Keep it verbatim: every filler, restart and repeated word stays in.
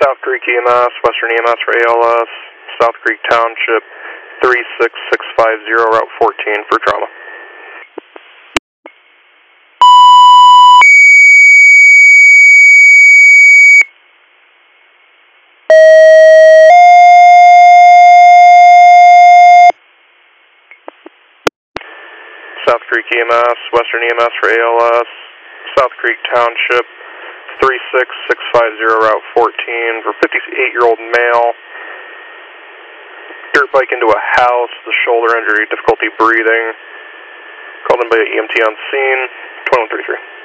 South Creek E M S, Western E M S for A L S, South Creek Township, three six six five zero, Route fourteen for trauma. South Creek E M S, Western E M S for A L S, South Creek Township, three six six five zero, Route fourteen for fifty-eight-year-old male. Dirt bike into a house, the shoulder injury, difficulty breathing. Called in by E M T on scene, twenty-one thirty-three.